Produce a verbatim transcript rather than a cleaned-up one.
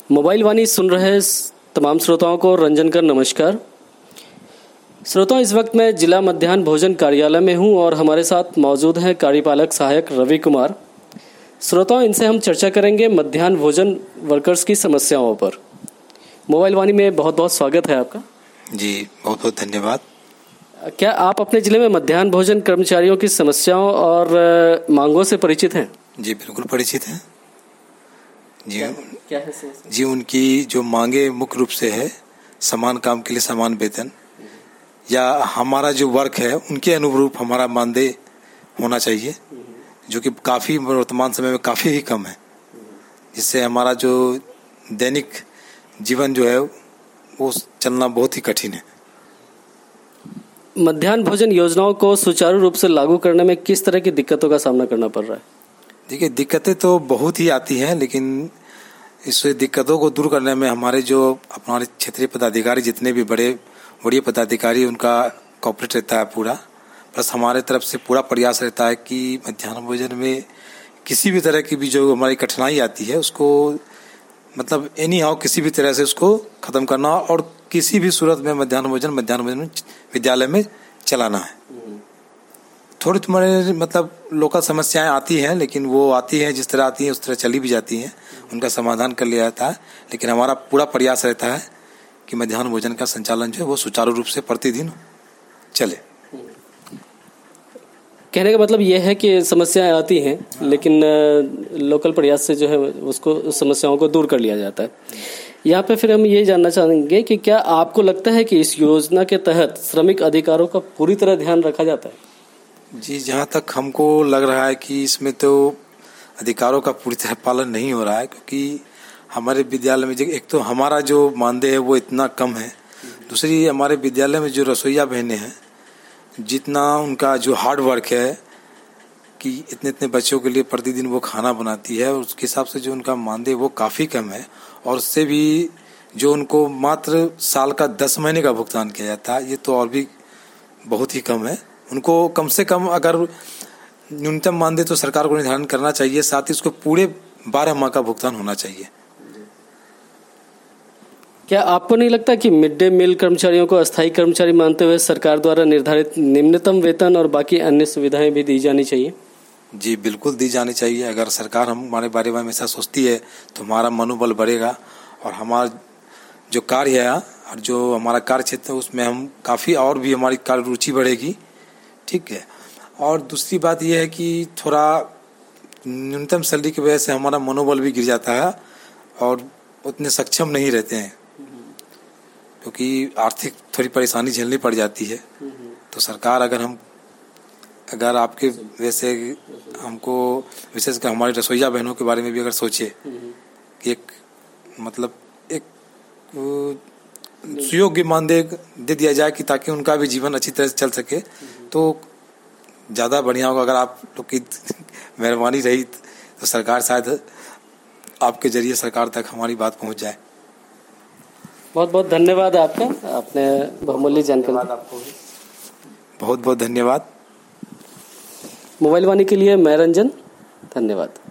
Mobile वाणी सुन रहे तमाम श्रोताओं को रंजन कर नमस्कार। श्रोताओं, इस वक्त मैं जिला मध्याह्न भोजन कार्यालय में हूं और हमारे साथ मौजूद हैं कार्यपालक सहायक रवि कुमार। श्रोताओं, इनसे हम चर्चा करेंगे मध्याह्न भोजन वर्कर्स की समस्याओं पर। मोबाइल वाणी में बहुत बहुत स्वागत है आपका। जी, बहुत बहुत धन्यवाद। क्या आप अपने जिले में मध्याह्न भोजन कर्मचारियों की समस्याओं और मांगों से परिचित हैं? जी, बिल्कुल परिचित हैं। जी क्या, क्या है समस्या? जी, उनकी जो मांगे मुख्य रूप से है समान काम के लिए समान वेतन, या हमारा जो वर्क है उनके अनुरूप हमारा मानदेय होना चाहिए, जो कि काफ़ी वर्तमान समय में काफ़ी ही कम है, जिससे हमारा जो दैनिक जीवन जो है वो चलना बहुत ही कठिन है। मध्याह्न भोजन योजनाओं को सुचारू रूप से लागू करने में किस तरह की दिक्कतों का सामना करना पड़ रहा है? देखिए, दिक्कतें तो बहुत ही आती हैं, लेकिन इस दिक्कतों को दूर करने में हमारे जो हमारे क्षेत्रीय पदाधिकारी जितने भी बड़े बड़े पदाधिकारी उनका कॉपरेट रहता है पूरा, प्लस हमारे तरफ से पूरा प्रयास रहता है कि मध्याह्न भोजन में किसी भी तरह की भी जो हमारी कठिनाई आती है उसको मतलब एनी हाउ किसी भी तरह से उसको ख़त्म करना और किसी भी सूरत में मध्याह्न भोजन मध्याह्न भोजन विद्यालय में चलाना है। थोड़ी तुम्हारे मतलब लोकल समस्याएं आती हैं, लेकिन वो आती हैं जिस तरह आती हैं उस तरह चली भी जाती हैं, उनका समाधान कर लिया जाता है। लेकिन हमारा पूरा प्रयास रहता है कि मध्याह्न भोजन का संचालन जो है वो सुचारू रूप से प्रतिदिन चले। कहने का मतलब ये है कि समस्याएं आती हैं, लेकिन लोकल प्रयास से जो है उसको उस समस्याओं को दूर कर लिया जाता है। यहाँ पे फिर हम ये जानना चाहेंगे कि क्या आपको लगता है कि इस योजना के तहत श्रमिक अधिकारों का पूरी तरह ध्यान रखा जाता है? जी, जहाँ तक हमको लग रहा है कि इसमें तो अधिकारों का पूरी तरह पालन नहीं हो रहा है, क्योंकि हमारे विद्यालय में एक तो हमारा जो मानदेय है वो इतना कम है, दूसरी हमारे विद्यालय में जो रसोइया बहनें हैं जितना उनका जो हार्ड वर्क है कि इतने इतने बच्चों के लिए प्रतिदिन वो खाना बनाती है, और उसके हिसाब से जो उनका मानदेय वो काफ़ी कम है, और उससे भी जो उनको मात्र साल का दस महीने का भुगतान किया जाता है, ये तो और भी बहुत ही कम है। उनको कम से कम अगर न्यूनतम मानदेय तो सरकार को निर्धारण करना चाहिए, साथ ही उसको पूरे बारह माह का भुगतान होना चाहिए। क्या आपको नहीं लगता कि मिड डे मील कर्मचारियों को अस्थायी कर्मचारी मानते हुए सरकार द्वारा निर्धारित निम्नतम वेतन और बाकी अन्य सुविधाएं भी दी जानी चाहिए? जी, बिल्कुल दी जानी चाहिए। अगर सरकार हम हमारे बारे में हमेशा सोचती है तो हमारा मनोबल बढ़ेगा, और हमारा जो कार्य है और जो हमारा कार्य क्षेत्र है उसमें हम काफ़ी और भी हमारी कार्य रुचि बढ़ेगी। ठीक है। और दूसरी बात यह है कि थोड़ा न्यूनतम सैलरी की वजह से हमारा मनोबल भी गिर जाता है और उतने सक्षम नहीं रहते हैं, क्योंकि आर्थिक थोड़ी परेशानी झेलनी पड़ जाती है। तो सरकार अगर हम अगर आपके वैसे हमको विशेषकर हमारी रसोइया बहनों के बारे में भी अगर सोचे कि एक मतलब एक सुयोग्य मानदेय दे दिया जाए कि ताकि उनका भी जीवन अच्छी तरह से चल सके, तो ज़्यादा बढ़िया होगा। अगर आप लोग की मेहरबानी रही तो सरकार शायद आपके जरिए सरकार तक हमारी बात पहुंच जाए। बहुत बहुत धन्यवाद आपका, आपने बहुमूल्य जानकारी आपको बहुत बहुत धन्यवाद। मोबाइल वाणी के लिए मैं रंजन, धन्यवाद।